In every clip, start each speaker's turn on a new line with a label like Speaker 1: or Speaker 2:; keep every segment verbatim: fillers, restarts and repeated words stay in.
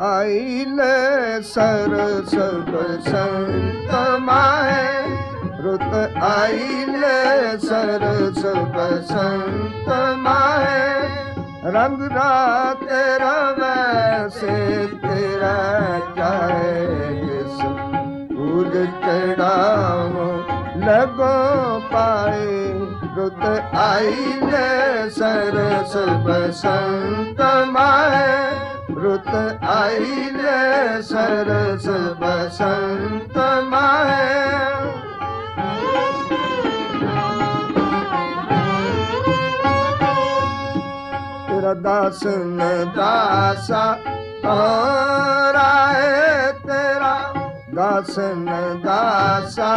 Speaker 1: आईले सरस बसंत माहे, रुत आईले सरस बसंत माहे। रंग रात तेरा वैसे तेरा चाहे, किस पूज चढ़ाओ लगो पाए। रुत आईले सरस बसंत माहे, रुत आईले सरस बसंत माहे। तेरा दास न दासा राय, तेरा दास न दासा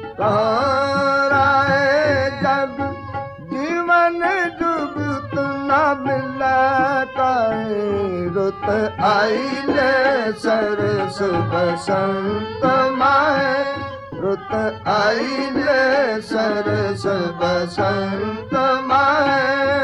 Speaker 1: राय। जब जीवन जुगत न मिला काहे, रुत आईले सरस बसंत माहे, रुत आईले सरस बसंत माहे।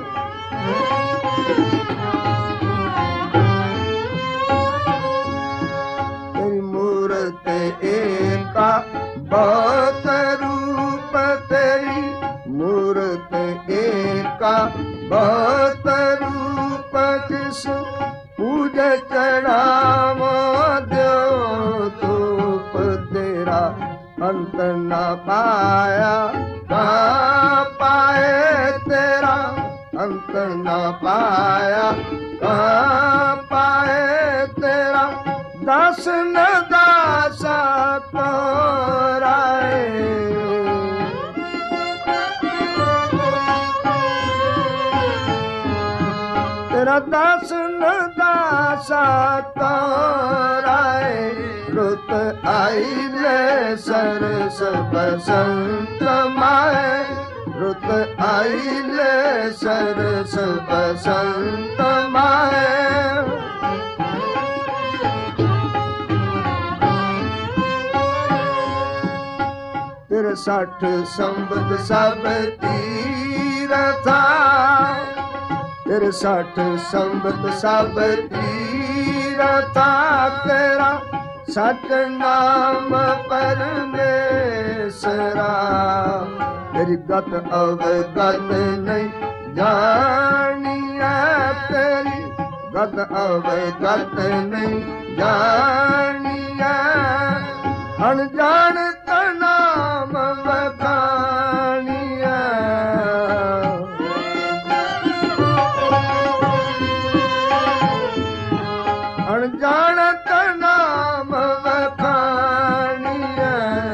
Speaker 1: तेरी मूरत एका बहुत रूप, तेरी मूरत एका बहुत रूप। किस पूज चढ़ावो द्यो धूप, तेरा अंत न पाया कहाँ पाए। तेरा अंत न पाया कहाँ पाए। तेरा दास न दासा तो राय, तेरा दास न दासा तो राय। रुत आईले सरस बसंत माहे, रुत आईले सरस बसंत माहे। तिरसठ संबत सब तीरथा, तिरसठ संबत सब तीरथा। तेरा सच नाम परमेश्वरा, तेरी गत अवगत नहीं जानिया, तेरी गत अवगत नहीं जानिया। अनजानत नाम बखानिया, अनजानत नाम बखानिया।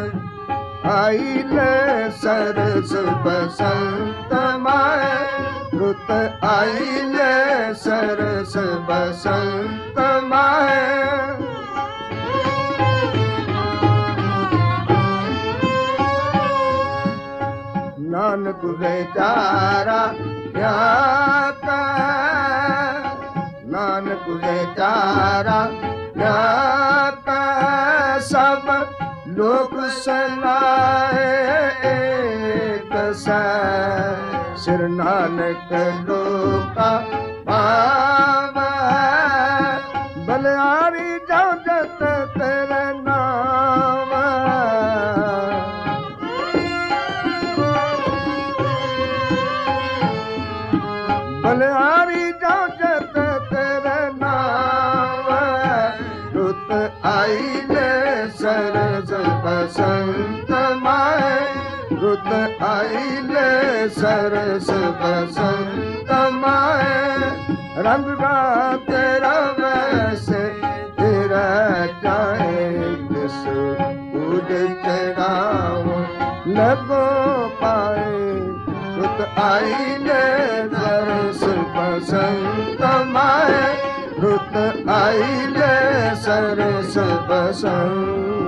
Speaker 1: आईले सरस बसंत माहे, रुत आईले सरस बसंत माहे। नानक बेचारा क्या कहे, नानक बेचारा क्या कहे। सब लोक सलाहे एक सै, सिर नानक लोका पावै। बलिहारी जाओ जत तेरे नाम, बलिहारी जाओ जत तेरे नाम। रुत आईले सरस बसंत माहे, रुत आईले सरस बसंत माहे। रंग रात तेरा वैसे तेरा चाहे, किस पूज चढ़ाओ लगो पाए। रुत आईले सरस बसंत माहे, रुत आईले सरस बसंत